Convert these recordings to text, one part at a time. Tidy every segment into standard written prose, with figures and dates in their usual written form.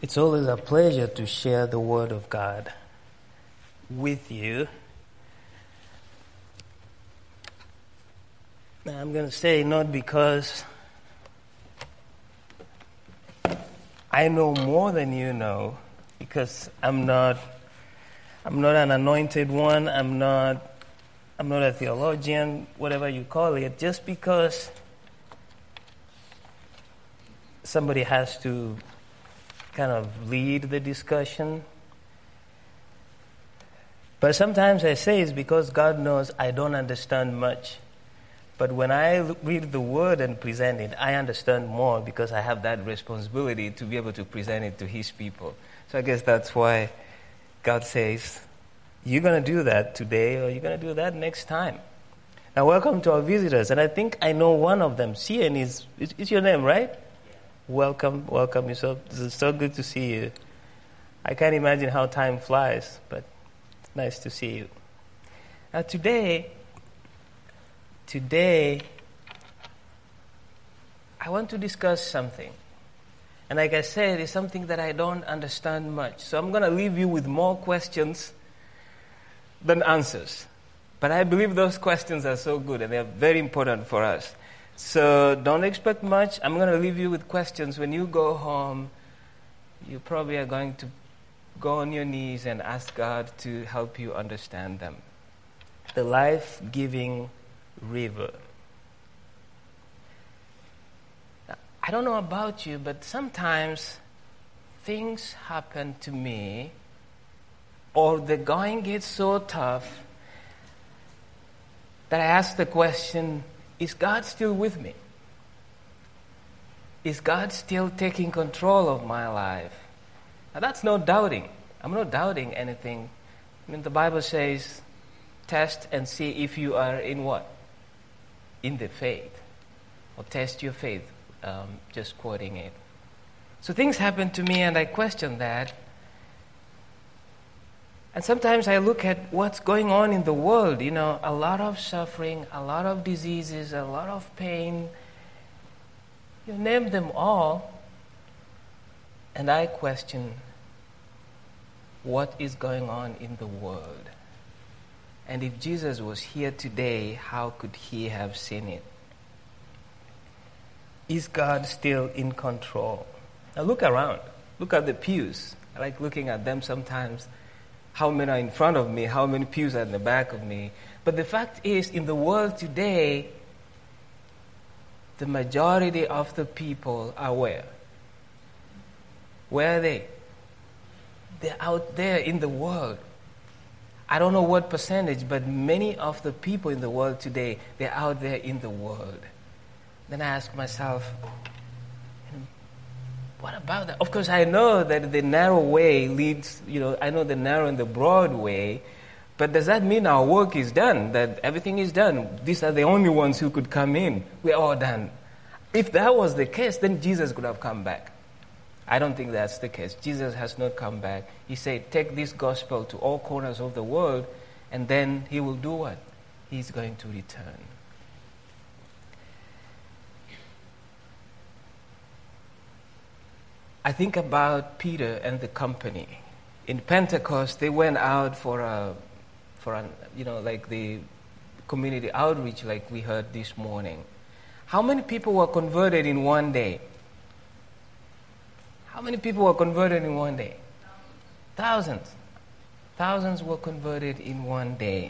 It's always a pleasure to share the Word of God with you. Now, I'm going to say not because I know more than you know, because I'm not an anointed one, I'm not a theologian, whatever you call it, just because somebody has to kind of lead the discussion. But sometimes I say it's because God knows I don't understand much. But when I read the Word and present it, I understand more because I have that responsibility to be able to present it to His people. So I guess that's why God says, you're going to do that today or you're going to do that next time. Now, welcome to our visitors. And I think I know one of them. Cian is your name, right? Welcome. It's so good to see you. I can't imagine how time flies, but it's nice to see you. Now today, I want to discuss something. And like I said, it's something that I don't understand much. So I'm going to leave you with more questions than answers. But I believe those questions are so good and they're very important for us. So don't expect much. I'm going to leave you with questions. When you go home, you probably are going to go on your knees and ask God to help you understand them. The life-giving river. Now, I don't know about you, but sometimes things happen to me, or the going gets so tough that I ask the question, is God still with me? Is God still taking control of my life? Now that's no doubting. I'm not doubting anything. I mean, the Bible says, test and see if you are in what? In the faith. Or test your faith. Just quoting it. So things happen to me and I question that. And sometimes I look at what's going on in the world, a lot of suffering, a lot of diseases, a lot of pain. You name them all. And I question what is going on in the world. And if Jesus was here today, how could he have seen it? Is God still in control? Now look around. Look at the pews. I like looking at them sometimes. How many are in front of me? How many pews are in the back of me? But the fact is, in the world today, the majority of the people are where? Where are they? They're out there in the world. I don't know what percentage, but many of the people in the world today, they're out there in the world. Then I ask myself, what about that? Of course, I know that the narrow way leads, I know the narrow and the broad way, but does that mean our work is done, that everything is done? These are the only ones who could come in. We're all done. If that was the case, then Jesus could have come back. I don't think that's the case. Jesus has not come back. He said, take this gospel to all corners of the world, and then he will do what? He's going to return. I think about Peter and the company. In Pentecost, they went out for the community outreach like we heard this morning. How many people were converted in one day? How many people were converted in one day? Thousands. Thousands were converted in one day.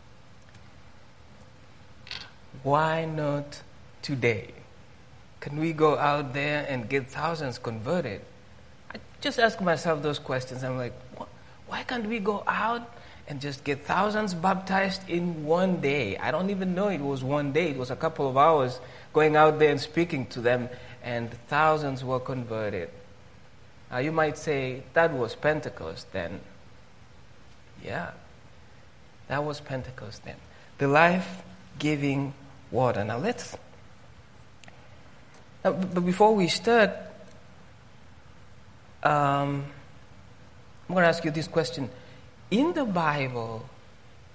Why not today? Can we go out there and get thousands converted? I just ask myself those questions. I'm like, why can't we go out and just get thousands baptized in one day? I don't even know it was one day. It was a couple of hours going out there and speaking to them, and thousands were converted. Now you might say, that was Pentecost then. Yeah, that was Pentecost then. The life-giving water. Now but before we start, I'm going to ask you this question. In the Bible,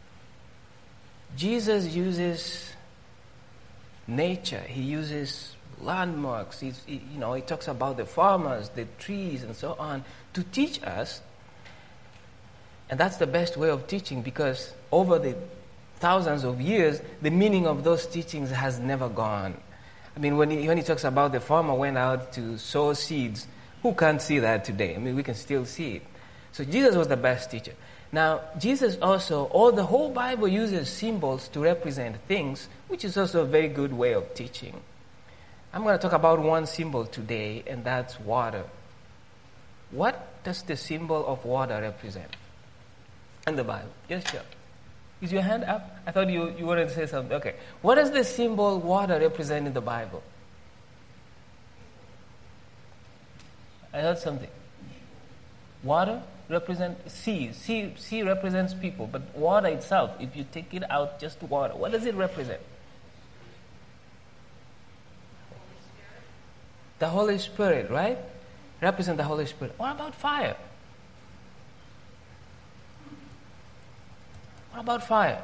Jesus uses nature. He uses landmarks. He talks about the farmers, the trees, and so on, to teach us. And that's the best way of teaching, because over the thousands of years, the meaning of those teachings has never gone. I mean, when he talks about the farmer went out to sow seeds, who can't see that today? I mean, we can still see it. So Jesus was the best teacher. Now, Jesus also, the whole Bible uses symbols to represent things, which is also a very good way of teaching. I'm going to talk about one symbol today, and that's water. What does the symbol of water represent in the Bible? Yes, sure. Is your hand up? I thought you wanted to say something. Okay. What does the symbol water represent in the Bible? I heard something. Water represents sea. Sea represents people. But water itself, if you take it out, just water, what does it represent? The Holy Spirit, right? Represent the Holy Spirit. What about fire? What about fire?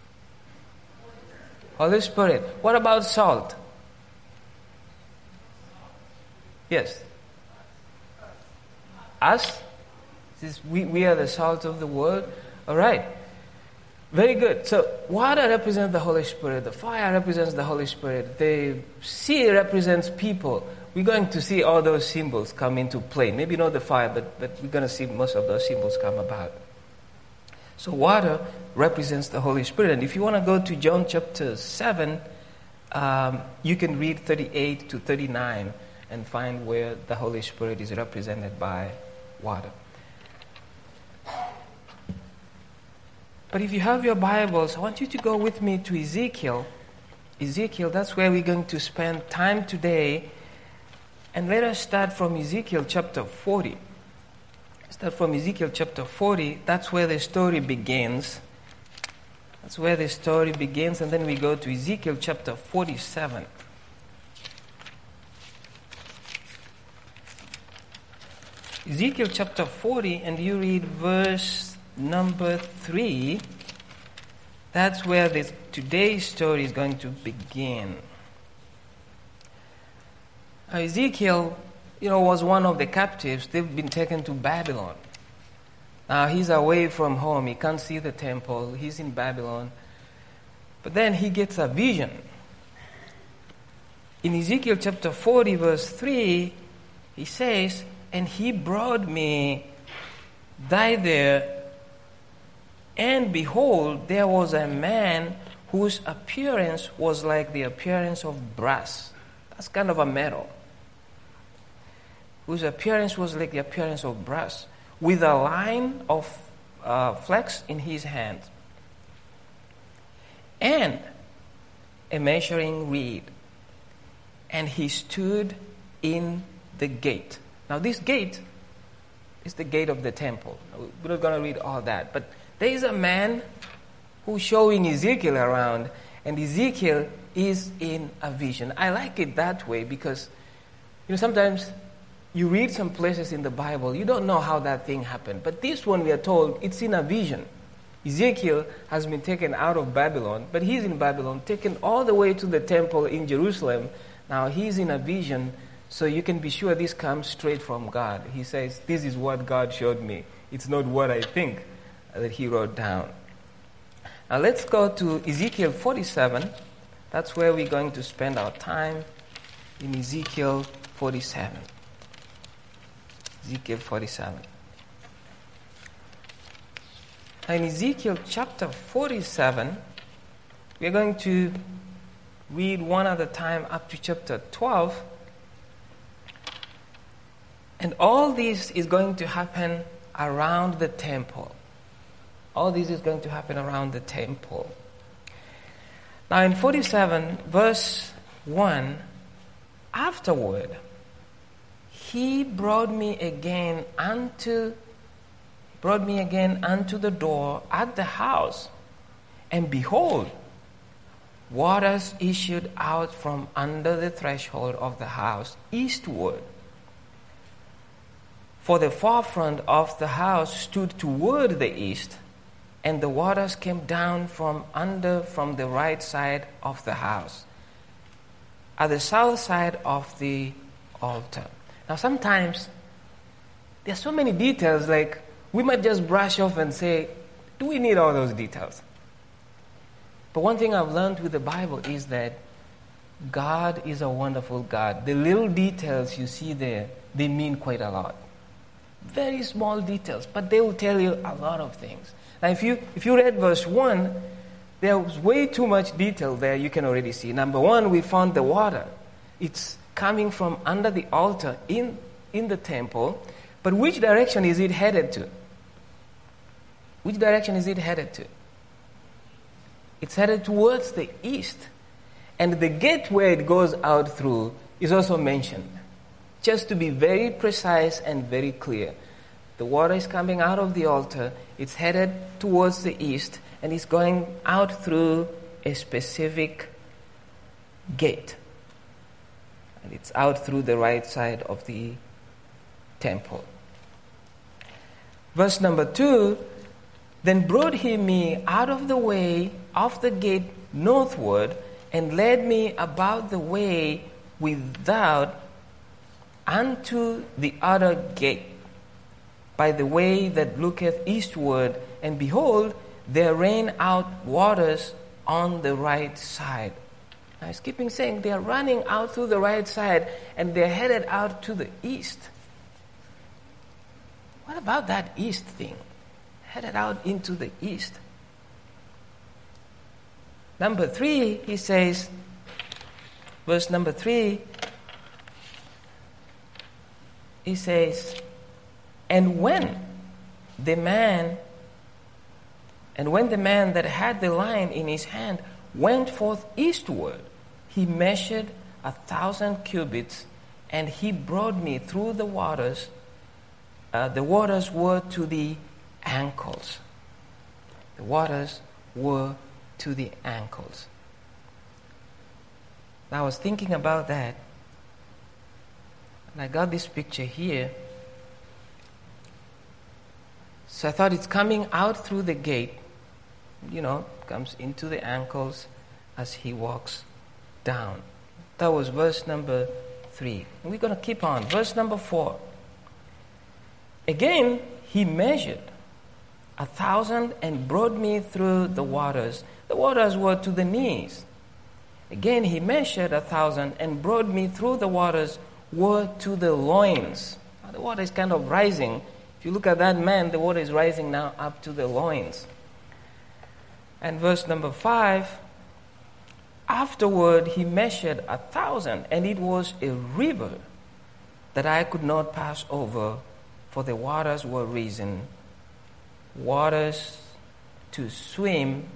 Holy Spirit. What about salt? Yes. Us? We are the salt of the world. All right. Very good. So water represents the Holy Spirit. The fire represents the Holy Spirit. The sea represents people. We're going to see all those symbols come into play. Maybe not the fire, but we're going to see most of those symbols come about. So water represents the Holy Spirit. And if you want to go to John chapter 7, you can read 38 to 39 and find where the Holy Spirit is represented by water. But if you have your Bibles, I want you to go with me to Ezekiel. Ezekiel, that's where we're going to spend time today. And let us start from Ezekiel chapter 40. Start from Ezekiel chapter 40. That's where the story begins. That's where the story begins. And then we go to Ezekiel chapter 47. Ezekiel chapter 40, and you read verse number 3. That's where today's story is going to begin. Ezekiel, was one of the captives. They've been taken to Babylon. Now he's away from home. He can't see the temple. He's in Babylon. But then he gets a vision. In Ezekiel chapter 40, verse 3, he says, "And he brought me thither, and behold, there was a man whose appearance was like the appearance of brass." That's kind of a metal. Whose appearance was like the appearance of brass, with a line of flax in his hand, and a measuring reed. And he stood in the gate. Now this gate is the gate of the temple. We're not going to read all that. But there is a man who's showing Ezekiel around, and Ezekiel is in a vision. I like it that way because, sometimes you read some places in the Bible, you don't know how that thing happened. But this one, we are told, it's in a vision. Ezekiel has been taken out of Babylon, but he's in Babylon, taken all the way to the temple in Jerusalem. Now he's in a vision, so you can be sure this comes straight from God. He says, this is what God showed me. It's not what I think that he wrote down. Now let's go to Ezekiel 47. That's where we're going to spend our time, in Ezekiel 47. Ezekiel 47. In Ezekiel chapter 47, we're going to read one at a time up to chapter 12. And all this is going to happen around the temple. All this is going to happen around the temple. Now in 47, verse 1, afterward, he brought me again unto the door at the house, and behold, waters issued out from under the threshold of the house eastward. For the forefront of the house stood toward the east, and the waters came down from the right side of the house. at the south side of the altar. Now sometimes there's so many details, like we might just brush off and say, do we need all those details? But one thing I've learned with the Bible is that God is a wonderful God. The little details you see there, they mean quite a lot. Very small details, but they will tell you a lot of things. Now if you read verse 1, there was way too much detail there you can already see. Number one, we found the water. It's coming from under the altar in the temple. But which direction is it headed to? Which direction is it headed to? It's headed towards the east. And the gate where it goes out through is also mentioned. Just to be very precise and very clear. The water is coming out of the altar. It's headed towards the east. And it's going out through a specific gate. And it's out through the right side of the temple. Verse number 2, then brought he me out of the way of the gate northward, and led me about the way without unto the other gate, by the way that looketh eastward, and behold, there ran out waters on the right side. Now it's keeping saying they are running out through the right side, and they're headed out to the east. What about that east thing? Headed out into the east. Number 3, he says, verse number 3, he says, and when the man that had the line in his hand went forth eastward, he measured 1,000 cubits, and he brought me through the waters. The waters were to the ankles. The waters were to the ankles. Now, I was thinking about that, and I got this picture here. So I thought it's coming out through the gate, comes into the ankles as he walks down. That was verse number 3. And we're going to keep on. Verse number 4. Again, he measured 1,000 and brought me through the waters. The waters were to the knees. Again, he measured 1,000 and brought me through the waters were to the loins. Now, the water is kind of rising. If you look at that man, the water is rising now up to the loins. And verse number 5, afterward he measured 1,000, and it was a river that I could not pass over, for the waters were risen. Waters to swim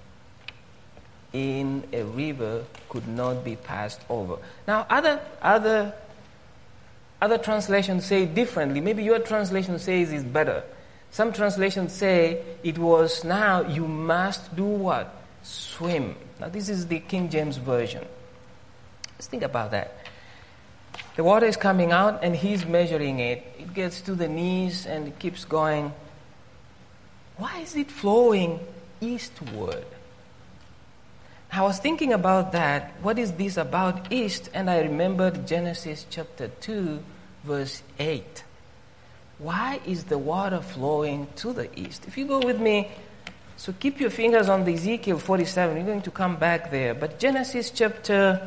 in a river could not be passed over. Now, other translations say differently. Maybe your translation says it's better. Some translations say it was now you must do what? Swim. Now, this is the King James Version. Let's think about that. The water is coming out and he's measuring it. It gets to the knees and it keeps going. Why is it flowing eastward? I was thinking about that. What is this about east? And I remembered Genesis chapter 2, verse 8. Why is the water flowing to the east? If you go with me, so keep your fingers on the Ezekiel 47. We're going to come back there. But Genesis chapter,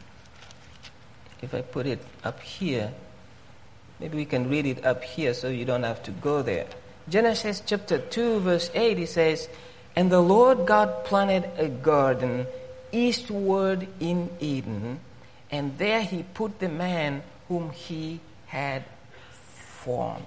if I put it up here, maybe we can read it up here so you don't have to go there. Genesis chapter 2, verse 8, it says, and the Lord God planted a garden eastward in Eden, and there he put the man whom he had formed.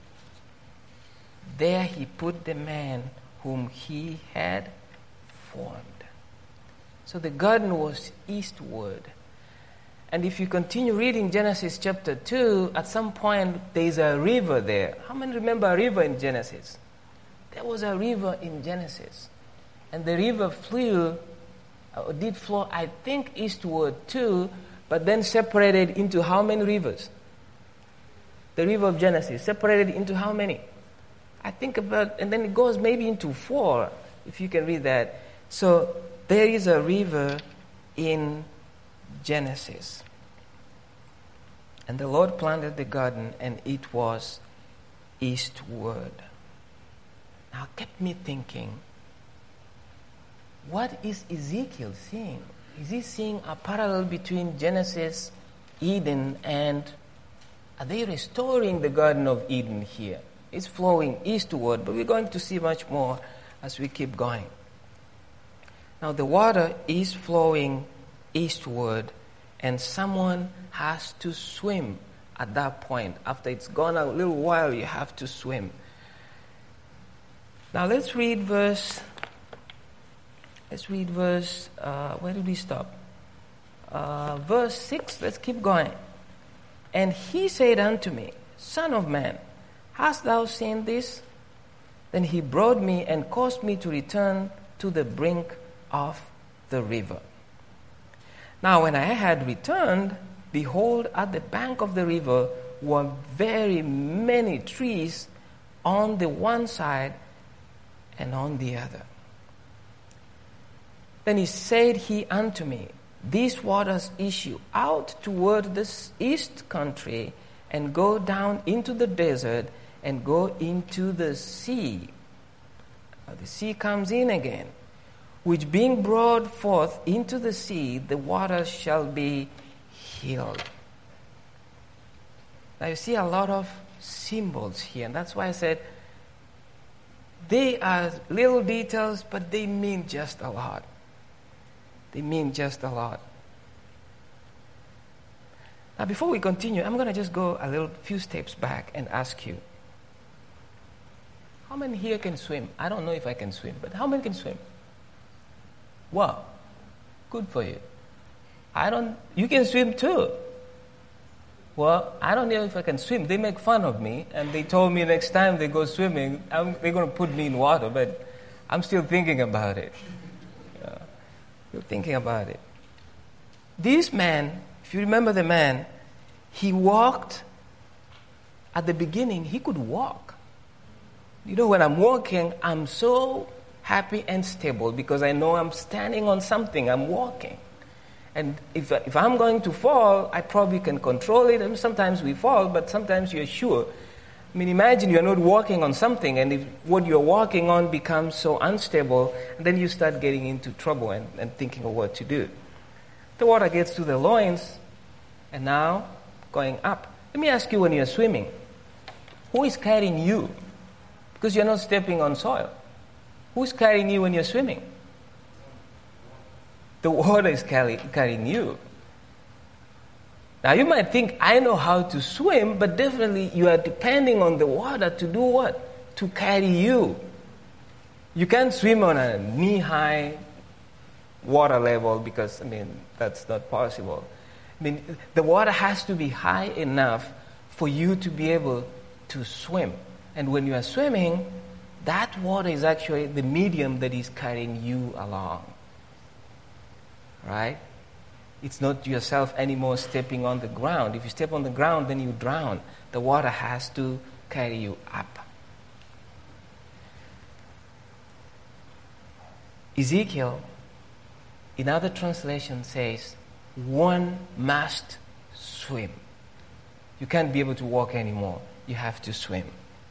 There he put the man whom he had formed. So the garden was eastward. And if you continue reading Genesis chapter 2, at some point there is a river there. How many remember a river in Genesis? There was a river in Genesis. And the river did flow, I think, eastward too, but then separated into how many rivers? The river of Genesis separated into how many? I think about, and then it goes maybe into 4, if you can read that. So there is a river in Genesis. And the Lord planted the garden, and it was eastward. Now, it kept me thinking, what is Ezekiel seeing? Is he seeing a parallel between Genesis, Eden, and are they restoring the Garden of Eden here? It's flowing eastward, but we're going to see much more as we keep going. Now, the water is flowing eastward, and someone has to swim at that point. After it's gone a little while, you have to swim. Now, let's read verse, where did we stop? Verse 6, let's keep going. And he said unto me, Son of man, hast thou seen this? Then he brought me and caused me to return to the brink of the river. Now when I had returned, behold, at the bank of the river were very many trees on the one side and on the other. Then he said he unto me, These waters issue out toward the east country and go down into the desert and go into the sea. Now the sea comes in again, which being brought forth into the sea, the waters shall be healed. Now you see a lot of symbols here, and that's why I said they are little details, but they mean just a lot. They mean just a lot. Now before we continue, I'm going to just go a few steps back and ask you, how many here can swim? I don't know if I can swim, but how many can swim? Wow, good for you. You can swim too. Well, I don't know if I can swim. They make fun of me, and they told me next time they go swimming, they're going to put me in water, but I'm still thinking about it. Still thinking about it. This man, if you remember the man, he walked, at the beginning, he could walk. You know, when I'm walking, I'm so happy and stable because I know I'm standing on something, I'm walking. And if I'm going to fall, I probably can control it. And sometimes we fall, but sometimes you're sure. I mean, imagine you're not walking on something, and if what you're walking on becomes so unstable, and then you start getting into trouble and thinking of what to do. The water gets to the loins, and now going up. Let me ask you, when you're swimming, who is carrying you? Because you're not stepping on soil. Who's carrying you when you're swimming? The water is carrying you. Now you might think, I know how to swim, but definitely you are depending on the water to do what? To carry you. You can't swim on a knee-high water level because, that's not possible. The water has to be high enough for you to be able to swim. And when you are swimming, that water is actually the medium that is carrying you along. Right? It's not yourself anymore stepping on the ground. If you step on the ground, then you drown. The water has to carry you up. Ezekiel, in other translations, says, one must swim. You can't be able to walk anymore. You have to swim.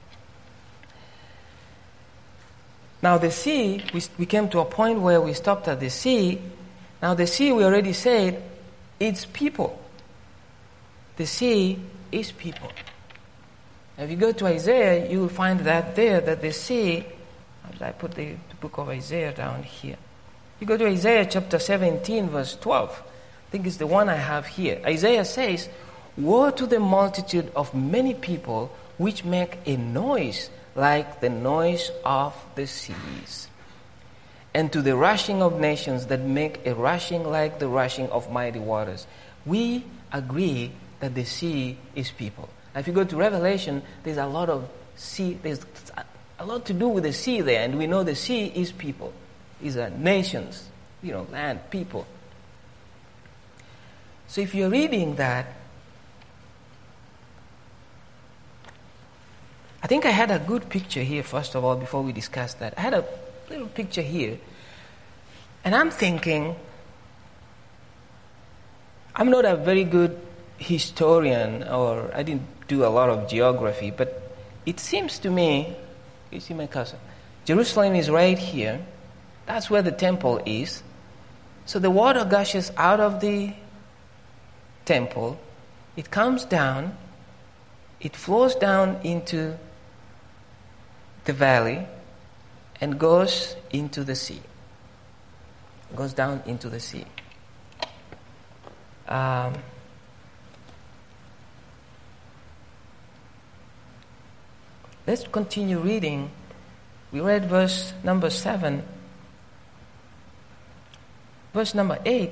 Now the sea, we came to a point where we stopped at the sea. Now the sea, we already said, it's people. The sea is people. If you go to Isaiah, you will find that there, that the sea, I put the book of Isaiah down here. You go to Isaiah chapter 17, verse 12. I think it's the one I have here. Isaiah says, woe to the multitude of many people which make a noise like the noise of the seas, and to the rushing of nations that make a rushing like the rushing of mighty waters. We agree that the sea is people. Now, if you go to Revelation, there's a lot of sea, there's a lot to do with the sea there, and we know the sea is people. These are nations, land, people. So if you're reading that, I think I had a good picture here, first of all, before we discuss that. I had a little picture here. And I'm thinking, I'm not a very good historian, or I didn't do a lot of geography, but it seems to me, you see my cursor, Jerusalem is right here. That's where the temple is. So the water gushes out of the temple. It comes down. It flows down into the valley and goes into the sea. Goes down into the sea. Let's continue reading. We read verse number 7. Verse number 8.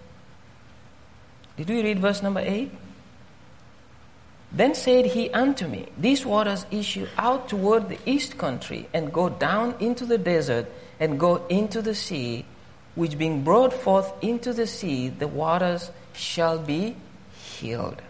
Did we read verse number 8? Then said he unto me, These waters issue out toward the east country, and go down into the desert, and go into the sea, which being brought forth into the sea, the waters shall be healed.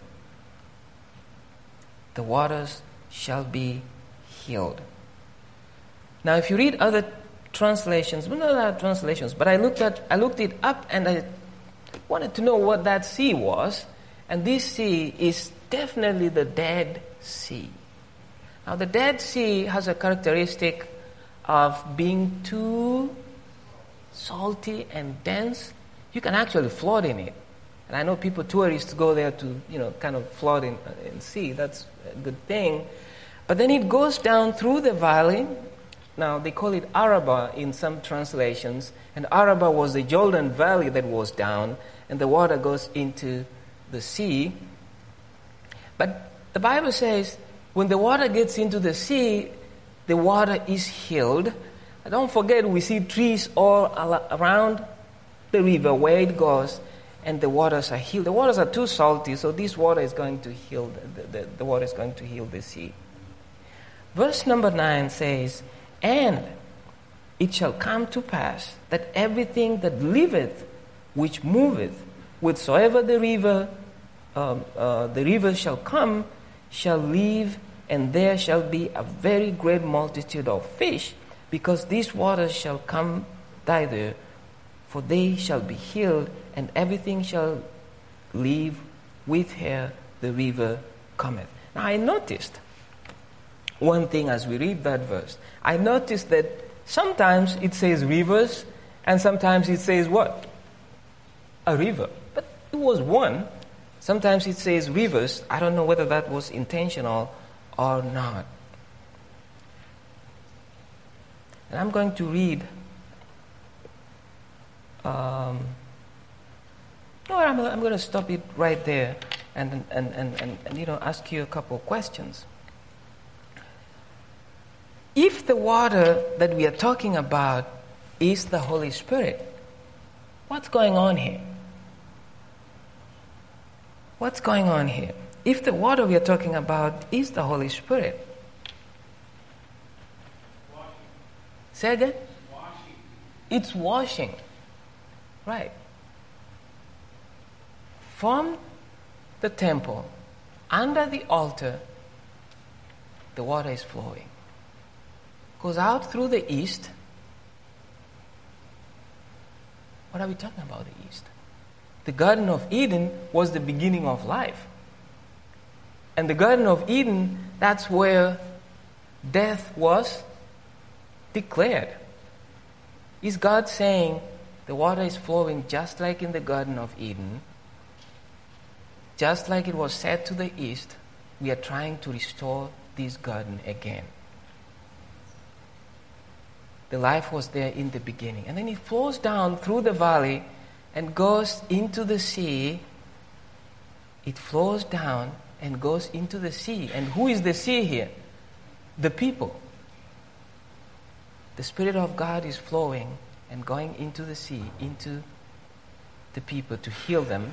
The waters shall be healed. Now, if you read other translations, well, not other translations, but I looked it up, and I wanted to know what that sea was, and this sea is definitely the Dead Sea. Now, the Dead Sea has a characteristic of being too salty and dense. You can actually float in it. And I know tourists go there to, kind of float in sea. That's a good thing. But then it goes down through the valley. Now, they call it Araba in some translations. And Araba was the Jordan Valley that was down, and the water goes into the sea. But the Bible says when the water gets into the sea, the water is healed. And don't forget, we see trees all around the river where it goes, and the waters are healed. The waters are too salty, so this water is going to heal, the water is going to heal the sea. Verse number 9 says, And it shall come to pass that everything that liveth, which moveth, whithersoever the river shall come, shall live, and there shall be a very great multitude of fish, because these waters shall come thither, for they shall be healed, and everything shall live with her the river cometh. Now I noticed one thing as we read that verse. I noticed that sometimes it says rivers, and sometimes it says what? A river. But it was one. Sometimes it says rivers. I don't know whether that was intentional or not. And I'm going to read. I'm going to stop it right there and ask you a couple of questions. If the water that we are talking about is the Holy Spirit, what's going on here? What's going on here? If the water we are talking about is the Holy Spirit, washing. Say again? Washing. It's washing. Right. From the temple, under the altar, the water is flowing. Goes out through the east. What are we talking about, the east? The Garden of Eden was the beginning of life. And the Garden of Eden, that's where death was declared. Is God saying the water is flowing just like in the Garden of Eden? Just like it was said to the east, we are trying to restore this garden again. The life was there in the beginning. And then it flows down through the valley and goes into the sea. It flows down and goes into the sea. And who is the sea here? The people. The Spirit of God is flowing and going into the sea, into the people to heal them.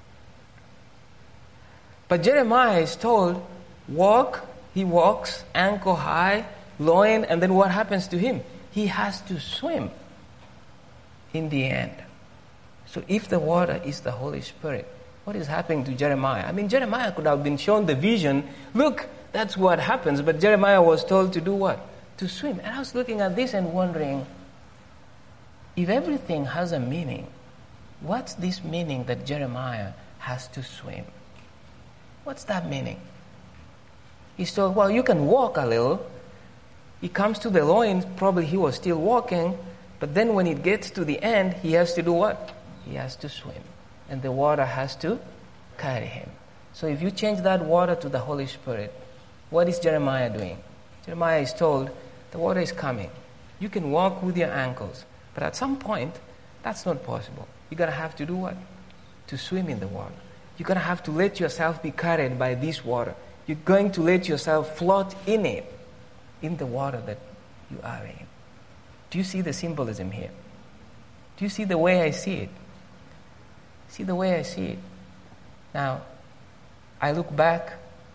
But Jeremiah is told, walk, he walks, ankle high, loin, and then what happens to him? He has to swim in the end. So if the water is the Holy Spirit, what is happening to Jeremiah? I mean, Jeremiah could have been shown the vision. Look, that's what happens. But Jeremiah was told to do what? To swim. And I was looking at this and wondering, if everything has a meaning, what's this meaning that Jeremiah has to swim. What's that meaning? He's told, well, you can walk a little. He comes to the loins, probably he was still walking, but then when it gets to the end, he has to do what? He has to swim. And the water has to carry him. So if you change that water to the Holy Spirit, what is Jeremiah doing? Jeremiah is told, the water is coming. You can walk with your ankles, but at some point, that's not possible. You're going to have to do what? To swim in the water. You're going to have to let yourself be carried by this water. You're going to let yourself float in it, in the water that you are in. Do you see the symbolism here? Do you see the way I see it? See the way I see it? Now, I look back,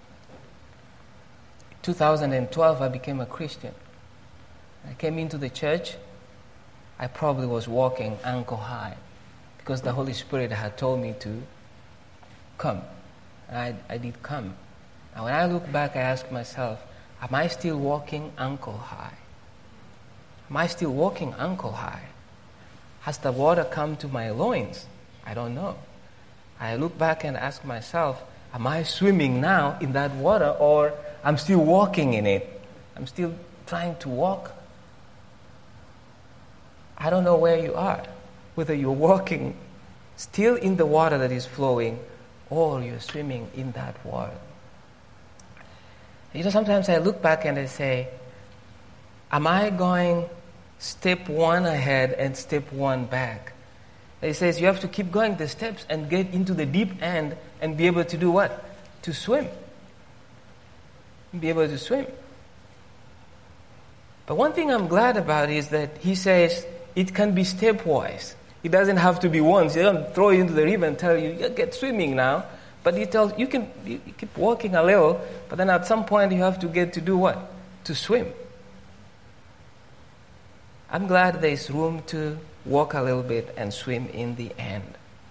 2012 I became a Christian. I came into the church, I probably was walking ankle high because the Holy Spirit had told me to come. And I did come. Now when I look back, I ask myself, am I still walking ankle high? Am I still walking ankle high? Has the water come to my loins? I don't know. I look back and ask myself, am I swimming now in that water, or I'm still walking in it? I'm still trying to walk. I don't know where you are, whether you're walking still in the water that is flowing or you're swimming in that water. You know, sometimes I look back and I say, am I going step one ahead and step one back? He says you have to keep going the steps and get into the deep end and be able to do what? To swim. Be able to swim. But one thing I'm glad about is that he says it can be stepwise. It doesn't have to be once. He doesn't throw you into the river and tell you, get swimming now. But he tells you keep walking a little, but then at some point you have to get to do what? To swim. I'm glad there's room to walk a little bit and swim in the end.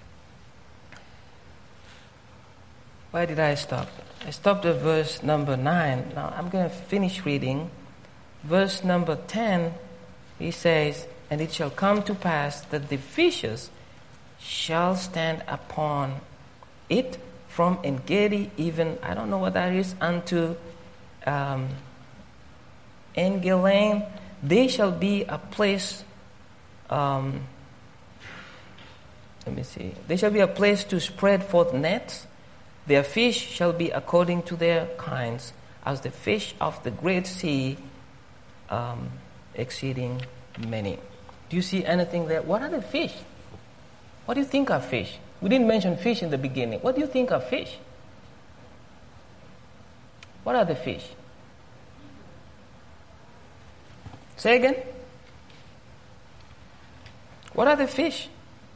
Why did I stop? I stopped at verse number 9. Now I'm going to finish reading. Verse number 10, he says, and it shall come to pass that the fishes shall stand upon it from En-gedi, even, I don't know what that is, unto En-Gelaim. They shall be a place, let me see. They shall be a place to spread forth nets. Their fish shall be according to their kinds, as the fish of the great sea, exceeding many. Do you see anything there? What are the fish? What do you think are fish? We didn't mention fish in the beginning. What do you think are fish? What are the fish? Say again. What are the fish?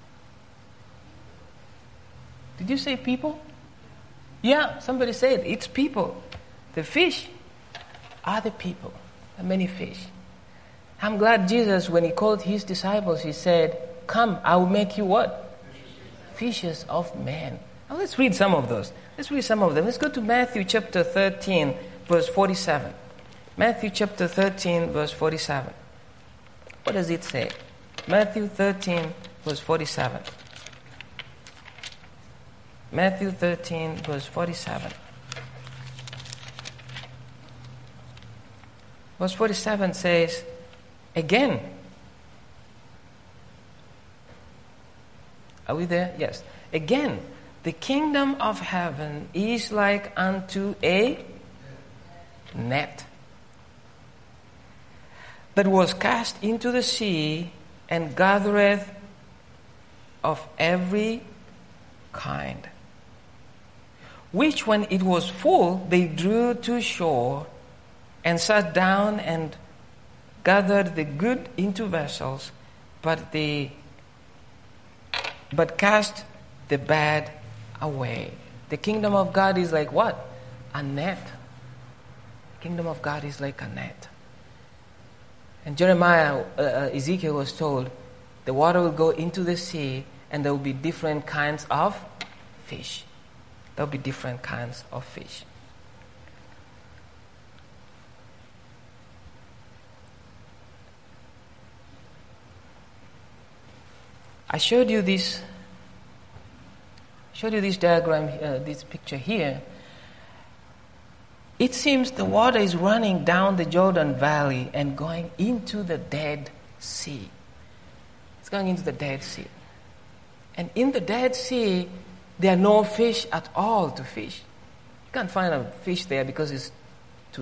Did you say people? Yeah, somebody said it's people. The fish are the people. There are many fish. I'm glad Jesus, when he called his disciples, he said, come, I will make you what? Fishers of men. Now let's read some of those. Let's read some of them. Let's go to Matthew chapter 13, verse 47. Matthew chapter 13, verse 47. What does it say? Matthew 13, verse 47. Matthew 13, verse 47. Verse 47 says, again. Are we there? Yes. Again, the kingdom of heaven is like unto a net that was cast into the sea and gathereth of every kind, which when it was full, they drew to shore and sat down and gathered the good into vessels, but cast the bad away. The kingdom of God is like what? A net. The kingdom of God is like a net. And Ezekiel was told, the water will go into the sea and there will be different kinds of fish. There will be different kinds of fish. I showed you this showed you this diagram, this picture here. It seems the water is running down the Jordan Valley and going into the Dead Sea. It's going into the Dead Sea. And in the Dead Sea, there are no fish at all to fish. You can't find a fish there because it's too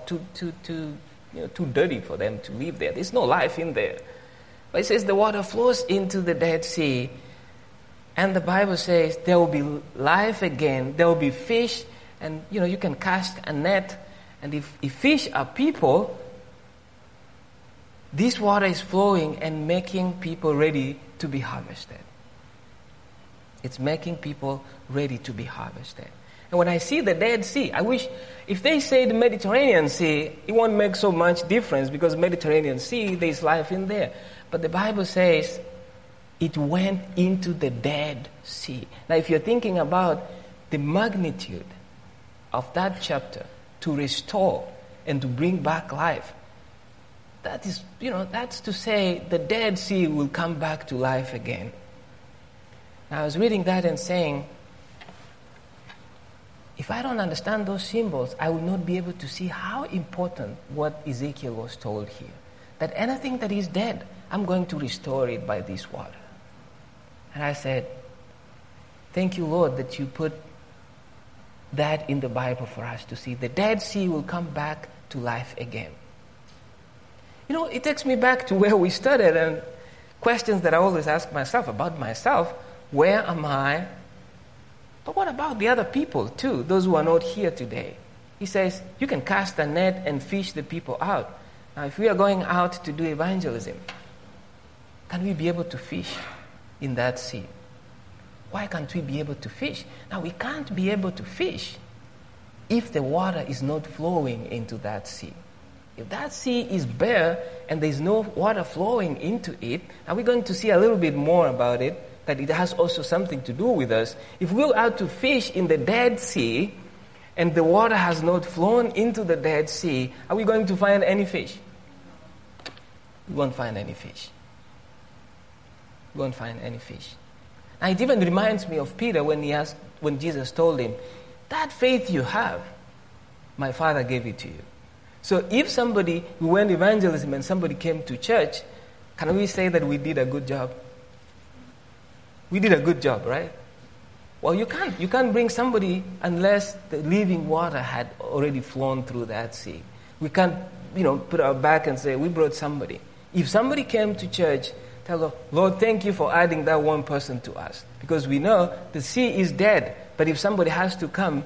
dirty for them to live there. There's no life in there. But it says the water flows into the Dead Sea, and the Bible says there will be life again. There will be fish, and you can cast a net, and if fish are people, this water is flowing and making people ready to be harvested. It's making people ready to be harvested. And when I see the Dead Sea, I wish, if they say the Mediterranean Sea, it won't make so much difference because Mediterranean Sea, there's life in there. But the Bible says it went into the Dead Sea. Now, if you're thinking about the magnitude of that chapter to restore and to bring back life, that is, that's to say the Dead Sea will come back to life again. Now, I was reading that and saying, if I don't understand those symbols, I will not be able to see how important what Ezekiel was told here. That anything that is dead, I'm going to restore it by this water. And I said, thank you, Lord, that you put that in the Bible for us to see. The Dead Sea will come back to life again. It takes me back to where we started and questions that I always ask myself about myself. Where am I? But what about the other people too, those who are not here today? He says, you can cast a net and fish the people out. Now, if we are going out to do evangelism, can we be able to fish in that sea? Why can't we be able to fish? Now, we can't be able to fish if the water is not flowing into that sea. If that sea is bare and there's no water flowing into it, are we going to see a little bit more about it, that it has also something to do with us? If we go out to fish in the Dead Sea and the water has not flown into the Dead Sea, are we going to find any fish? We won't find any fish. We won't find any fish. And it even reminds me of Peter when Jesus told him, that faith you have, my Father gave it to you. So if we went evangelism and somebody came to church, can we say that we did a good job? We did a good job, right? Well, you can't bring somebody unless the living water had already flown through that sea. We can't, put our back and say, we brought somebody. If somebody came to church, tell them, Lord, thank you for adding that one person to us. Because we know the sea is dead. But if somebody has to come,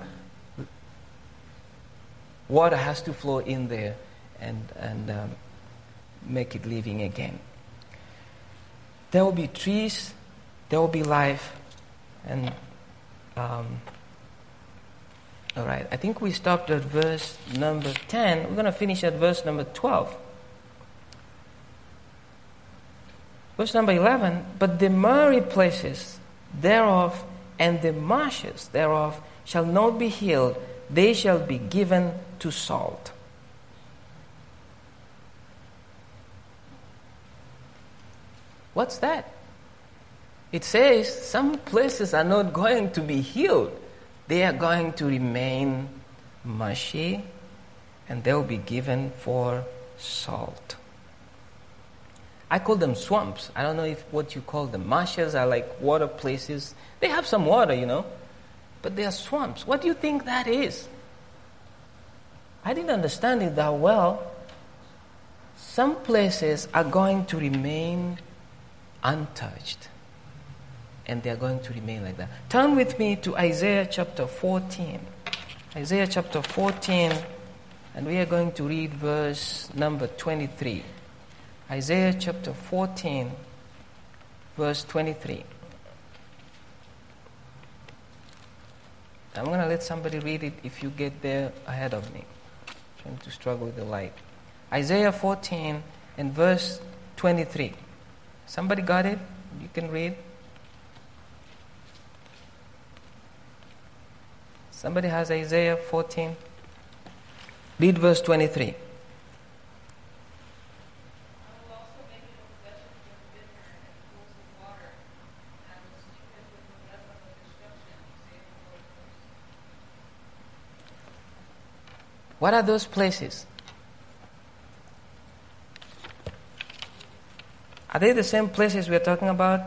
water has to flow in there and make it living again. There will be trees, there will be life. And all right, I think we stopped at verse number 10. We're going to finish at verse number 12. Verse number 11, but the miry places thereof and the marshes thereof shall not be healed, they shall be given to salt. What's that? It says some places are not going to be healed. They are going to remain mushy and they'll be given for salt. I call them swamps. I don't know what you call them. Marshes are like water places. They have some water, but they are swamps. What do you think that is? I didn't understand it that well. Some places are going to remain untouched. And they are going to remain like that. Turn with me to Isaiah chapter 14. Isaiah chapter 14, and we are going to read verse number 23. Isaiah chapter 14, verse 23. I'm going to let somebody read it if you get there ahead of me. I'm trying to struggle with the light. Isaiah 14 and verse 23. Somebody got it? You can read. Somebody has Isaiah 14? Read verse 23. What are those places? Are they the same places we're talking about?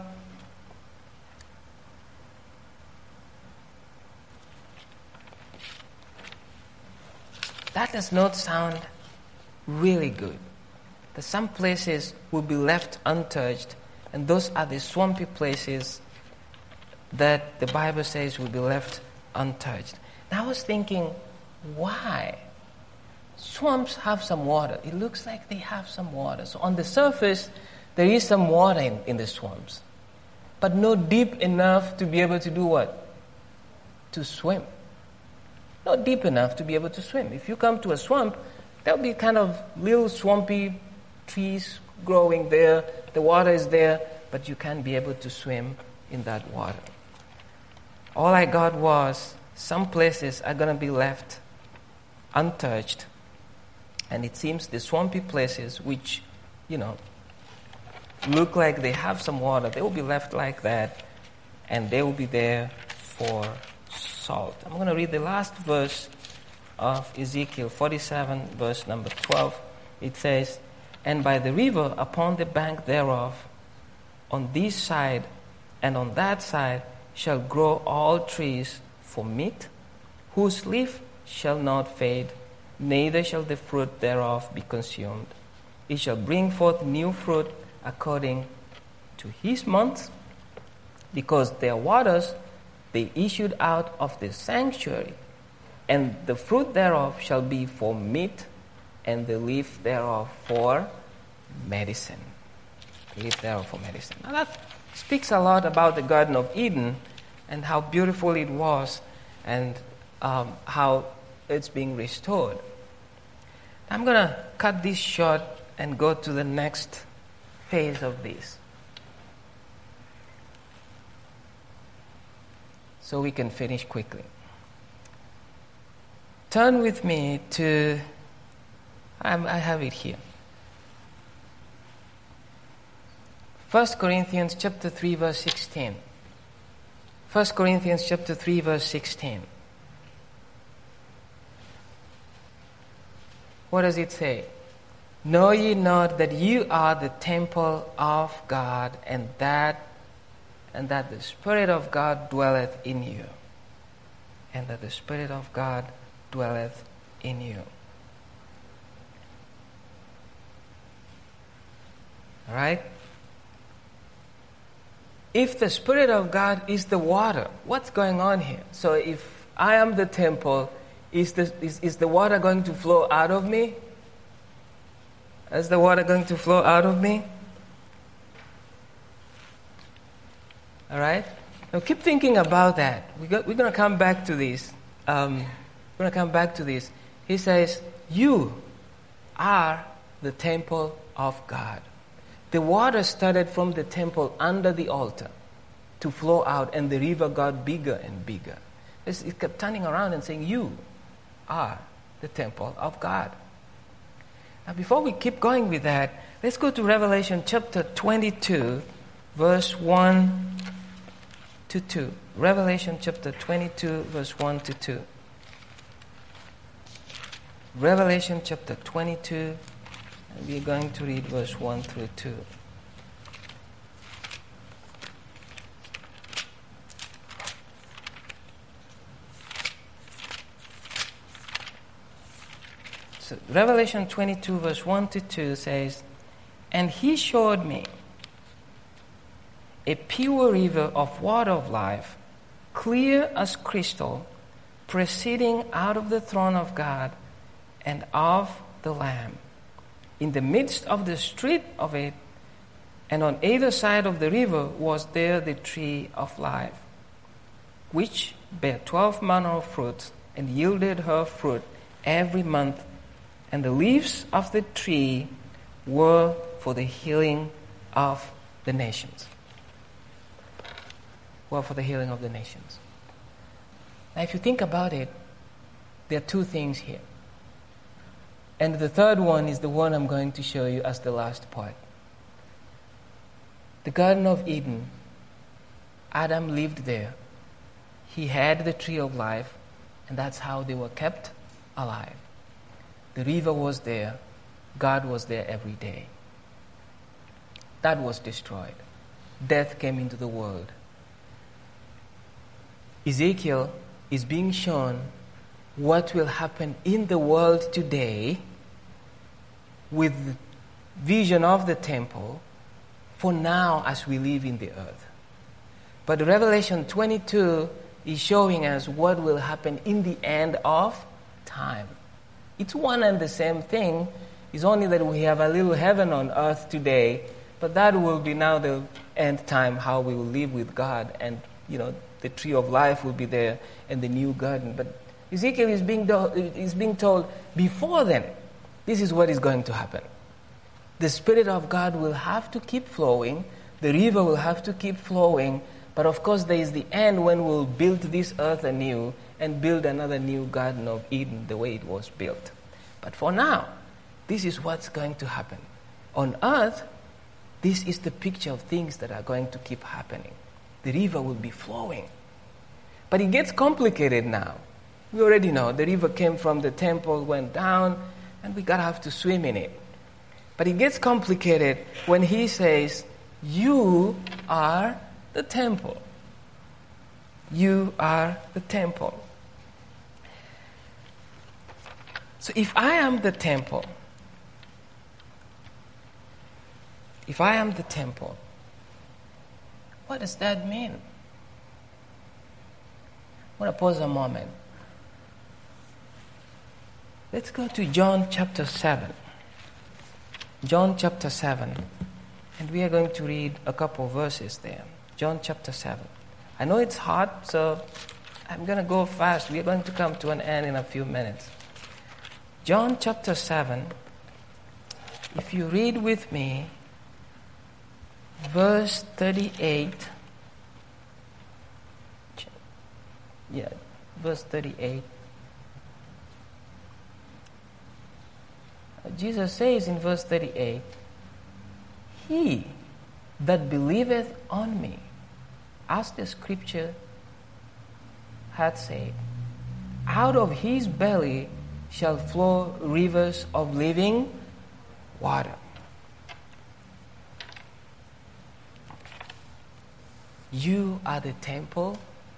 That does not sound really good. That some places will be left untouched, and those are the swampy places that the Bible says will be left untouched. And I was thinking, why? Swamps have some water. It looks like they have some water. So on the surface, there is some water in the swamps, but not deep enough to be able to do what? To swim. Not deep enough to be able to swim. If you come to a swamp, there'll be kind of little swampy trees growing there. The water is there, but you can't be able to swim in that water. All I got was some places are going to be left untouched. And it seems the swampy places, which, look like they have some water, they will be left like that, and they will be there for salt. I'm going to read the last verse of Ezekiel 47, verse number 12. It says, "And by the river upon the bank thereof, on this side and on that side, shall grow all trees for meat, whose leaf shall not fade, neither shall the fruit thereof be consumed. It shall bring forth new fruit according to his months, because their waters they issued out of the sanctuary, and the fruit thereof shall be for meat, and the leaf thereof for medicine." The leaf thereof for medicine. Now that speaks a lot about the Garden of Eden and how beautiful it was, and how it's being restored. I'm going to cut this short and go to the next phase of this, so we can finish quickly. Turn with me to, I have it here, 1 Corinthians chapter 3, verse 16. 1 Corinthians chapter 3, verse 16. What does it say? "Know ye not that you are the temple of God, and that the Spirit of God dwelleth in you." And that the Spirit of God dwelleth in you. All right? If the Spirit of God is the water, what's going on here? So if I am the temple, is the water going to flow out of me? Is the water going to flow out of me? All right? Now keep thinking about that. We're going to come back to this. He says, "You are the temple of God." The water started from the temple under the altar to flow out, and the river got bigger and bigger. It kept turning around and saying, "You are the temple of God." Now before we keep going with that, let's go to Revelation chapter 22, verse 1 to 2. Revelation chapter 22, verse 1 to 2. Revelation chapter 22, and we're going to read verse 1 through 2. So Revelation 22, verse 1 to 2 says, "And he showed me a pure river of water of life, clear as crystal, proceeding out of the throne of God and of the Lamb. In the midst of the street of it, and on either side of the river, was there the tree of life, which bare 12 manner of fruits, and yielded her fruit every month. And the leaves of the tree were for the healing of the nations." Were for the healing of the nations. Now if you think about it, there are two things here. And the third one is the one I'm going to show you as the last part. The Garden of Eden, Adam lived there. He had the tree of life, and that's how they were kept alive. The river was there. God was there every day. That was destroyed. Death came into the world. Ezekiel is being shown what will happen in the world today with the vision of the temple for now as we live in the earth. But Revelation 22 is showing us what will happen in the end of time. It's one and the same thing. It's only that we have a little heaven on earth today, but that will be now the end time, how we will live with God. And, the tree of life will be there and the new garden. But Ezekiel is being told, before then, this is what is going to happen. The Spirit of God will have to keep flowing. The river will have to keep flowing. But of course, there is the end when we'll build this earth anew and build another new Garden of Eden the way it was built. But for now, this is what's going to happen. On earth, this is the picture of things that are going to keep happening. The river will be flowing. But it gets complicated now. We already know the river came from the temple, went down, and we gotta have to swim in it. But it gets complicated when he says, you are the temple. You are the temple. So if I am the temple, what does that mean? I want to pause a moment. Let's go to John chapter 7. John chapter 7. And we are going to read a couple of verses there. John chapter 7. I know it's hot, so I'm going to go fast. We are going to come to an end in a few minutes. John chapter 7. If you read with me, verse 38. Verse 38. Jesus says in verse 38, he that believeth on me, as the scripture hath said, out of his belly shall flow rivers of living water. You are the temple.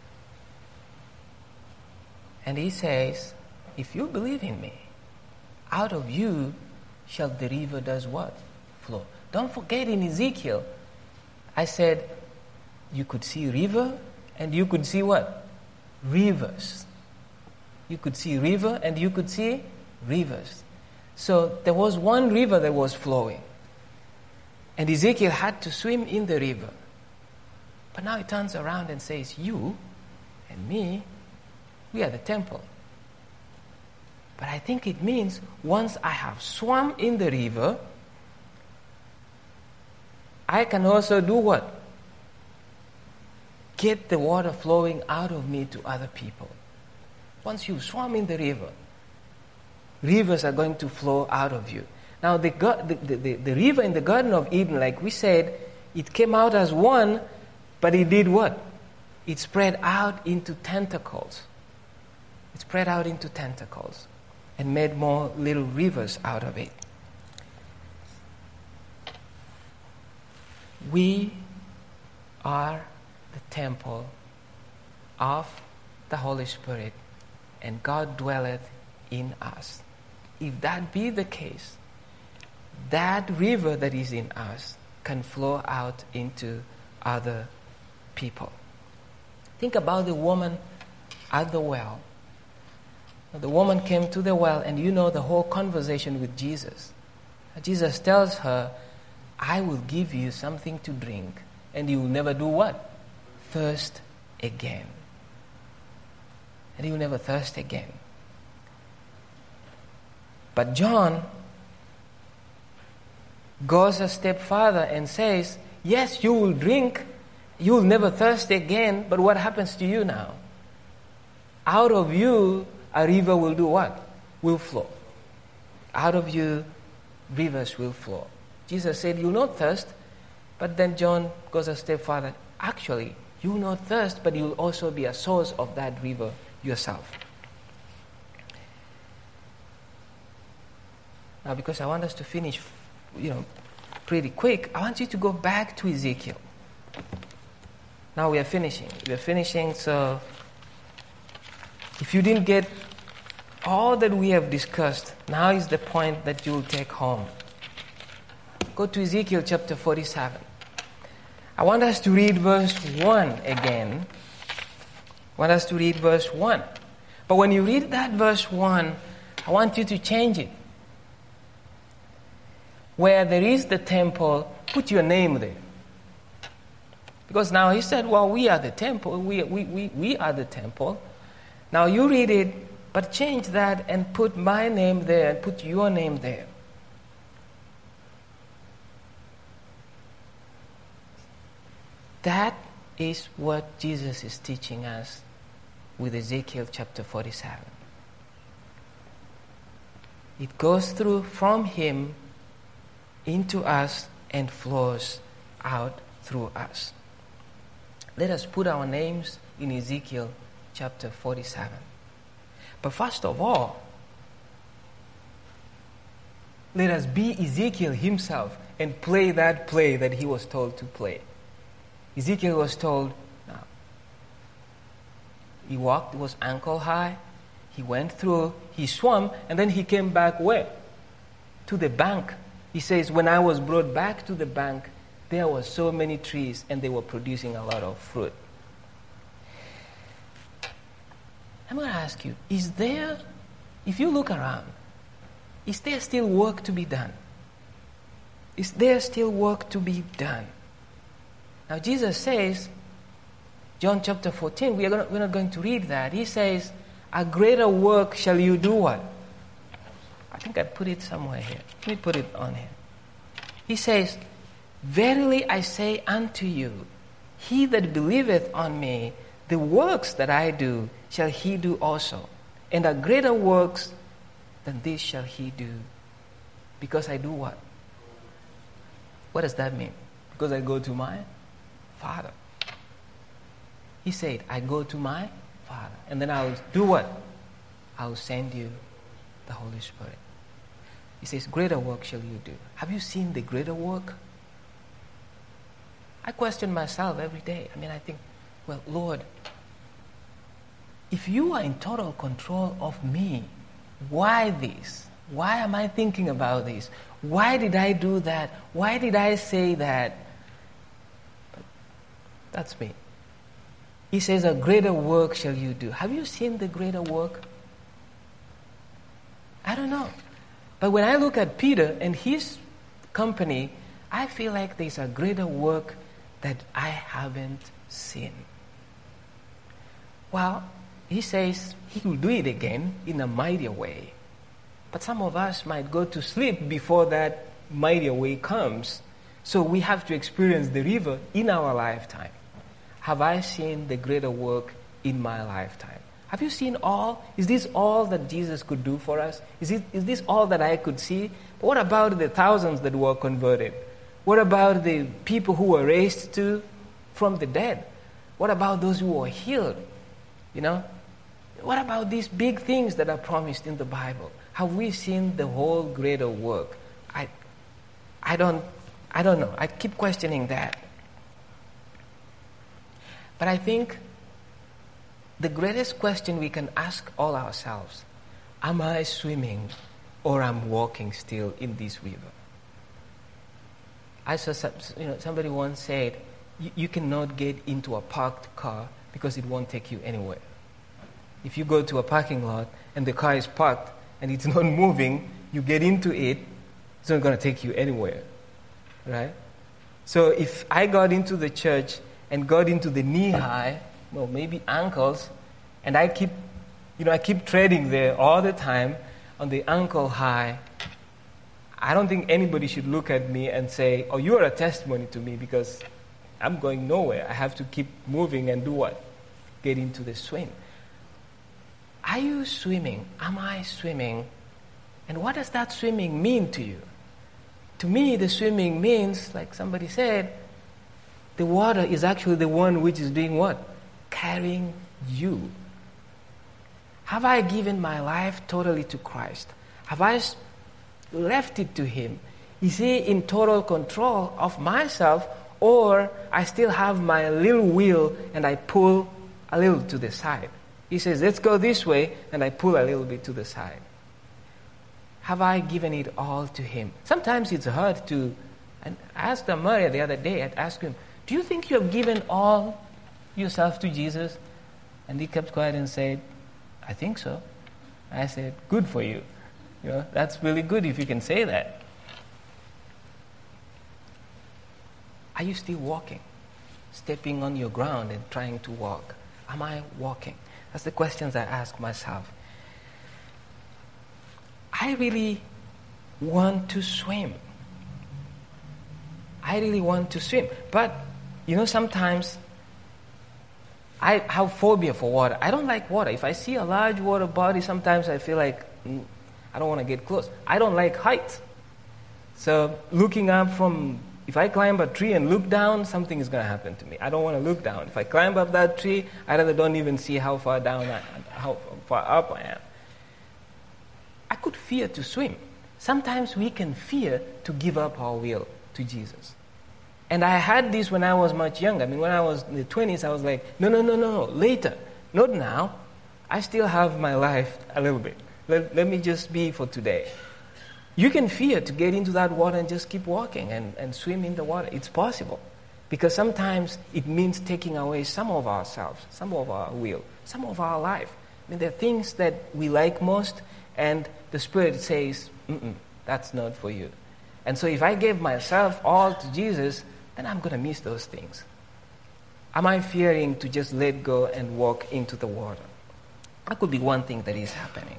And he says, if you believe in me, out of you shall the river does what? Flow. Don't forget in Ezekiel, I said you could see river and you could see what? Rivers. You could see river and you could see rivers. So there was one river that was flowing. And Ezekiel had to swim in the river. But now he turns around and says, you and me, we are the temple. But I think it means once I have swum in the river, I can also do what? Get the water flowing out of me to other people. Once you swam in the river, rivers are going to flow out of you. Now the river in the Garden of Eden, like we said, it came out as one, but it did what? It spread out into tentacles. It spread out into tentacles and made more little rivers out of it. We are the temple of the Holy Spirit, and God dwelleth in us. If that be the case, that river that is in us can flow out into other people. Think about the woman at the well. The woman came to the well, and you know the whole conversation with Jesus. Jesus tells her, I will give you something to drink, and you will never do what? Thirst again. And you will never thirst again. But John goes a step further and says, yes, you will drink, you will never thirst again, but what happens to you now? Out of you, a river will do what? Will flow. Out of you, rivers will flow. Jesus said, you will not thirst, but then John goes a step further. Actually, you will not thirst, but you will also be a source of that river yourself. Now, because I want us to finish, pretty quick, I want you to go back to Ezekiel. Now we are finishing. So if you didn't get all that we have discussed, now is the point that you will take home. Go to Ezekiel chapter 47. I want us to read verse 1 again. But when you read that verse 1, I want you to change it. Where there is the temple, put your name there. Because now he said, well, we are the temple. We are the temple. Now you read it, but change that and put my name there and put your name there. That is what Jesus is teaching us with Ezekiel chapter 47. It goes through from him into us and flows out through us. Let us put our names in Ezekiel chapter 47. But first of all, let us be Ezekiel himself and play that play that he was told to play. Ezekiel was told, now, he walked, it was ankle high, he went through, he swam, and then he came back where? To the bank. He says, when I was brought back to the bank, there were so many trees and they were producing a lot of fruit. I'm going to ask you, if you look around, is there still work to be done? Is there still work to be done? Now Jesus says, John chapter 14, we're not going to read that. He says, a greater work shall you do what? I think I put it somewhere here. Let me put it on here. He says, verily I say unto you, he that believeth on me, the works that I do shall he do also. And a greater works than this shall he do. Because I do what? What does that mean? Because I go to my Father. He said, I go to my Father. And then I'll do what? I'll send you the Holy Spirit. He says, greater work shall you do. Have you seen the greater work? I question myself every day. I think, well, Lord, if you are in total control of me, why this? Why am I thinking about this? Why did I do that? Why did I say that? But that's me. He says, a greater work shall you do. Have you seen the greater work? I don't know. But when I look at Peter and his company, I feel like there's a greater work that I haven't seen. Well, he says he will do it again in a mightier way. But some of us might go to sleep before that mightier way comes. So we have to experience the river in our lifetime. Have I seen the greater work in my lifetime? Have you seen all? Is this all that Jesus could do for us? Is this all that I could see? But what about the thousands that were converted? What about the people who were raised from the dead? What about those who were healed? What about these big things that are promised in the Bible? Have we seen the whole greater work? I don't know. I keep questioning that. But I think the greatest question we can ask all ourselves, am I swimming or am walking still in this river? I saw somebody once said, you cannot get into a parked car because it won't take you anywhere. If you go to a parking lot and the car is parked and it's not moving, you get into it, it's not going to take you anywhere, right? So if I got into the church and got into the knee high, well, maybe ankles, and I keep treading there all the time on the ankle high, I don't think anybody should look at me and say, oh, you are a testimony to me because I'm going nowhere. I have to keep moving and do what? Get into the swim. Are you swimming? Am I swimming? And what does that swimming mean to you? To me, the swimming means, like somebody said, the water is actually the one which is doing what? Carrying you. Have I given my life totally to Christ? Have I left it to Him? Is He in total control of myself, or I still have my little wheel and I pull a little to the side? He says, let's go this way, and I pull a little bit to the side. Have I given it all to Him? Sometimes it's hard to, and I asked Maria the other day, I'd ask him, do you think you have given all yourself to Jesus? And he kept quiet and said, I think so. I said, good for you. That's really good if you can say that. Are you still walking? Stepping on your ground and trying to walk? Am I walking? That's the questions I ask myself. I really want to swim. I really want to swim. But, sometimes I have phobia for water. I don't like water. If I see a large water body, sometimes I feel like I don't want to get close. I don't like heights. So looking up if I climb a tree and look down, something is going to happen to me. I don't want to look down. If I climb up that tree, I rather don't even see how far up I am. I could fear to swim. Sometimes we can fear to give up our will to Jesus. And I had this when I was much younger. When I was in the 20s, I was like, no, later. Not now. I still have my life a little bit. Let me just be for today. You can fear to get into that water and just keep walking and swim in the water. It's possible. Because sometimes it means taking away some of ourselves, some of our will, some of our life. There are things that we like most, and the Spirit says, that's not for you. And so if I gave myself all to Jesus, then I'm going to miss those things. Am I fearing to just let go and walk into the water? That could be one thing that is happening.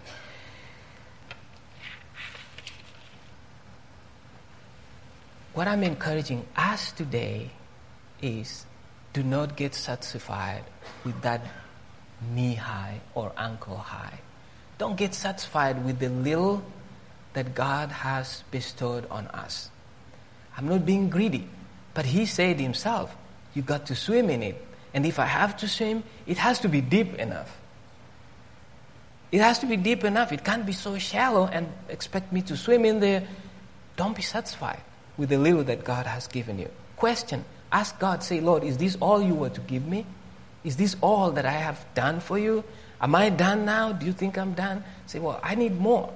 What I'm encouraging us today is do not get satisfied with that knee high or ankle high. Don't get satisfied with the little that God has bestowed on us. I'm not being greedy, but He said Himself, you got to swim in it. And if I have to swim, it has to be deep enough. It has to be deep enough. It can't be so shallow and expect me to swim in there. Don't be satisfied with the little that God has given you. Question. Ask God, say, Lord, is this all you were to give me? Is this all that I have done for you? Am I done now? Do you think I'm done? Say, well, I need more.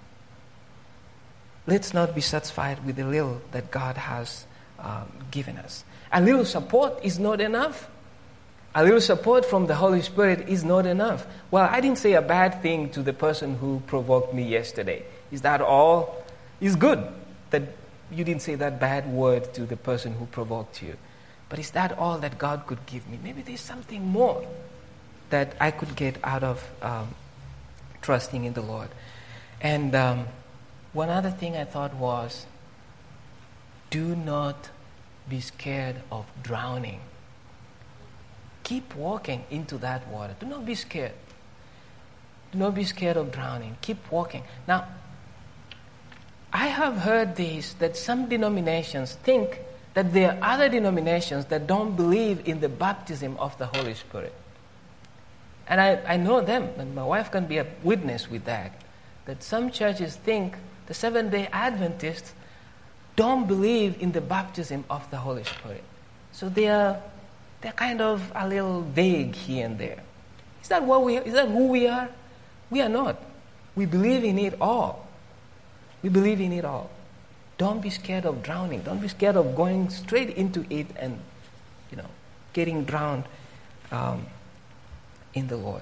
Let's not be satisfied with the little that God has given us. A little support is not enough. A little support from the Holy Spirit is not enough. Well, I didn't say a bad thing to the person who provoked me yesterday. Is that all? It's good that you didn't say that bad word to the person who provoked you. But is that all that God could give me? Maybe there's something more that I could get out of trusting in the Lord. And one other thing I thought was, do not be scared of drowning. Keep walking into that water. Do not be scared. Do not be scared of drowning. Keep walking. Now, I have heard this, that some denominations think that there are other denominations that don't believe in the baptism of the Holy Spirit. And I know them, and my wife can be a witness with that some churches think the Seventh-day Adventists don't believe in the baptism of the Holy Spirit. So they're kind of a little vague here and there. Is that who we are? We are not. We believe in it all. We believe in it all. Don't be scared of drowning. Don't be scared of going straight into it and, getting drowned in the Lord.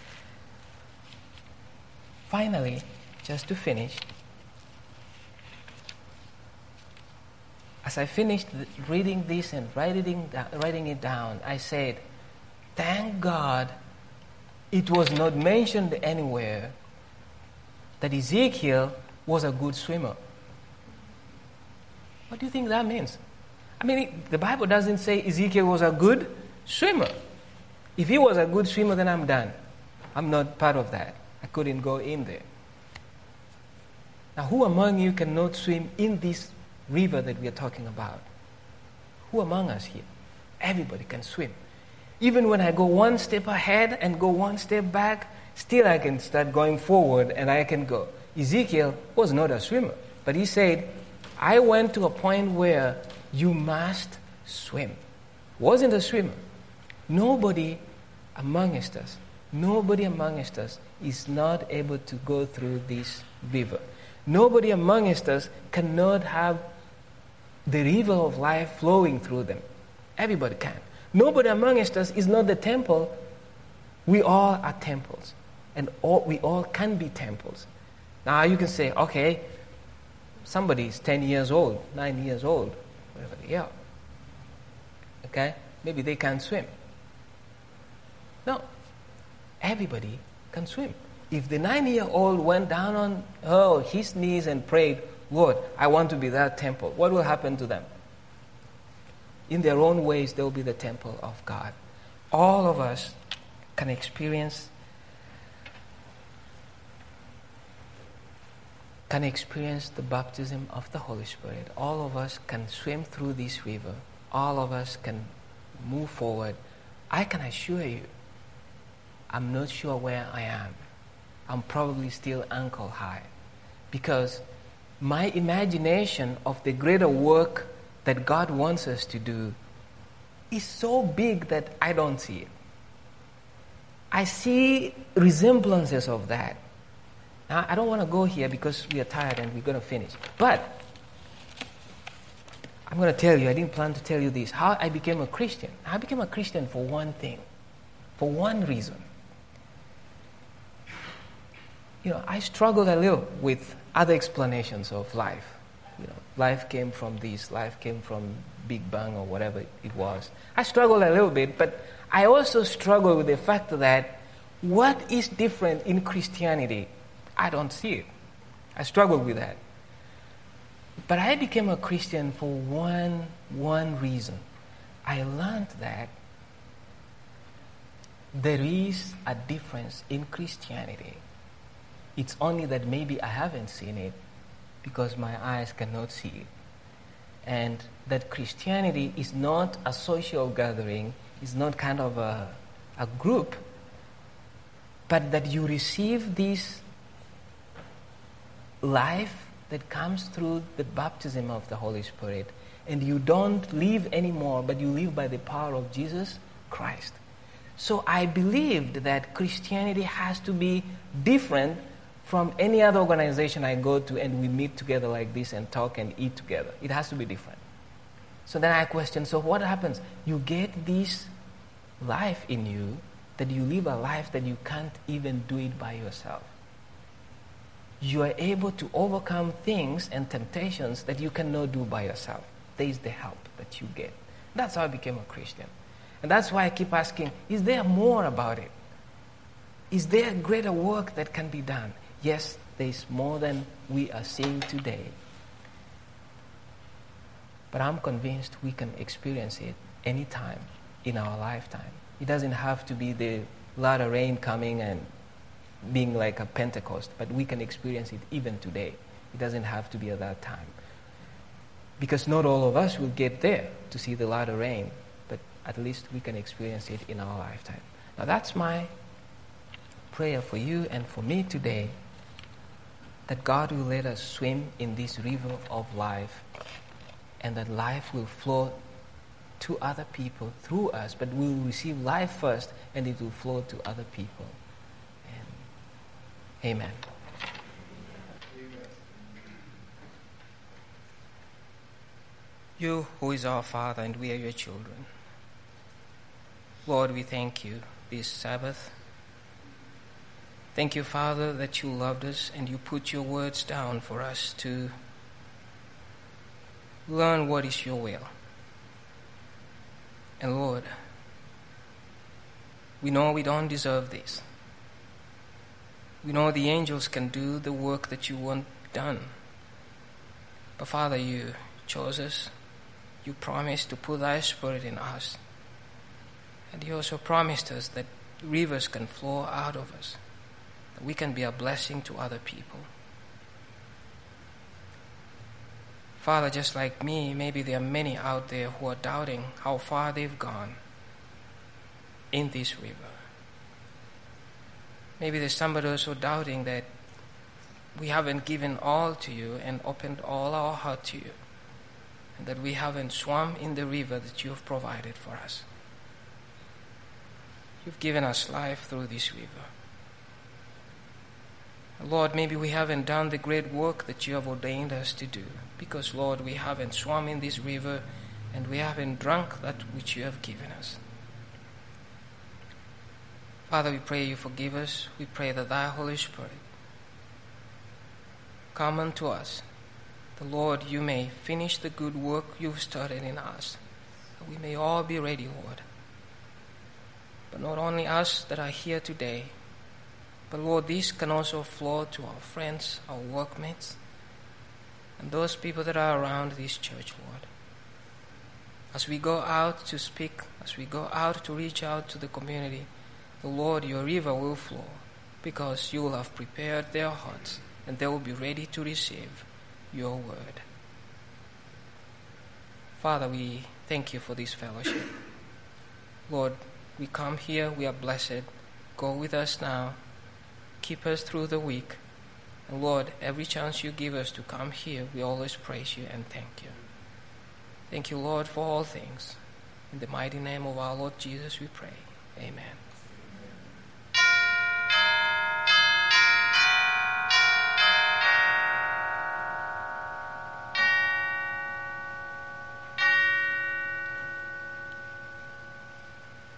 Finally, just to finish, as I finished reading this and writing it down, I said, thank God it was not mentioned anywhere that Ezekiel was a good swimmer. What do you think that means? The Bible doesn't say Ezekiel was a good swimmer. If he was a good swimmer, then I'm done. I'm not part of that. I couldn't go in there. Now, who among you cannot swim in this river that we are talking about? Who among us here? Everybody can swim. Even when I go one step ahead and go one step back, still I can start going forward and I can go. Ezekiel was not a swimmer. But he said, I went to a point where you must swim. Wasn't a swimmer. Nobody amongst us is not able to go through this river. Nobody amongst us cannot have the river of life flowing through them. Everybody can. Nobody amongst us is not the temple. We all are temples. And we all can be temples. Now you can say, okay, somebody is 10 years old, 9 years old, whatever they are. Okay? Maybe they can't swim. No. Everybody can swim. If the 9-year-old went down on her or his knees and prayed, Lord, I want to be that temple, what will happen to them? In their own ways, they will be the temple of God. All of us can experience the baptism of the Holy Spirit. All of us can swim through this river. All of us can move forward. I can assure you, I'm not sure where I am. I'm probably still ankle high. Because my imagination of the greater work that God wants us to do is so big that I don't see it. I see resemblances of that. Now, I don't want to go here because we are tired and we're going to finish. But I'm going to tell you, I didn't plan to tell you this, how I became a Christian. I became a Christian for one thing, for one reason. I struggled a little with other explanations of life. Life came from this, life came from Big Bang or whatever it was. I struggled a little bit, but I also struggle with the fact that what is different in Christianity? I don't see it. I struggle with that. But I became a Christian for one reason. I learned that there is a difference in Christianity. It's only that maybe I haven't seen it because my eyes cannot see it. And that Christianity is not a social gathering, it's not kind of a group, but that you receive this life that comes through the baptism of the Holy Spirit, and you don't live anymore, but you live by the power of Jesus Christ. So I believed that Christianity has to be different from any other organization I go to and we meet together like this and talk and eat together. It has to be different. So then I questioned, so what happens? You get this life in you that you live a life that you can't even do it by yourself. You are able to overcome things and temptations that you cannot do by yourself. There is the help that you get. That's how I became a Christian. And that's why I keep asking, is there more about it? Is there greater work that can be done? Yes, there is more than we are seeing today. But I'm convinced we can experience it anytime in our lifetime. It doesn't have to be the latter rain coming and being like a Pentecost, but we can experience it even today. It doesn't have to be at that time. Because not all of us will get there to see the latter rain, but at least we can experience it in our lifetime. Now that's my prayer for you and for me today, that God will let us swim in this river of life, and that life will flow to other people through us, but we will receive life first and it will flow to other people. Amen. You who is our Father and we are your children, Lord, we thank you this Sabbath. Thank you, Father, that you loved us and you put your words down for us to learn what is your will. And Lord, we know we don't deserve this. We know the angels can do the work that you want done. But Father, you chose us. You promised to put thy Spirit in us. And you also promised us that rivers can flow out of us, that we can be a blessing to other people. Father, just like me, maybe there are many out there who are doubting how far they've gone in this river. Maybe there's somebody also doubting that we haven't given all to you and opened all our heart to you, and that we haven't swum in the river that you have provided for us. You've given us life through this river. Lord, maybe we haven't done the great work that you have ordained us to do, because, Lord, we haven't swum in this river and we haven't drunk that which you have given us. Father, we pray you forgive us. We pray that thy Holy Spirit come unto us. The Lord, you may finish the good work you've started in us, that we may all be ready, Lord. But not only us that are here today, but Lord, this can also flow to our friends, our workmates, and those people that are around this church, Lord. As we go out to speak, as we go out to reach out to the community, the Lord, your river will flow, because you will have prepared their hearts and they will be ready to receive your word. Father, we thank you for this fellowship. Lord, we come here, we are blessed. Go with us now. Keep us through the week. And Lord, every chance you give us to come here, we always praise you and thank you. Thank you, Lord, for all things. In the mighty name of our Lord Jesus, we pray. Amen.